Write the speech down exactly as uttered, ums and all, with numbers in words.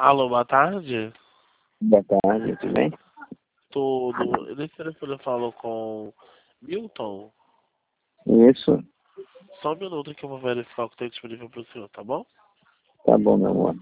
Alô, boa tarde. Boa tarde, tudo bem? Tudo. Nesse telefone eu falo com Milton. Isso, Só um minuto que eu vou verificar o que tem disponível para o senhor, tá bom? tá bom, meu amor.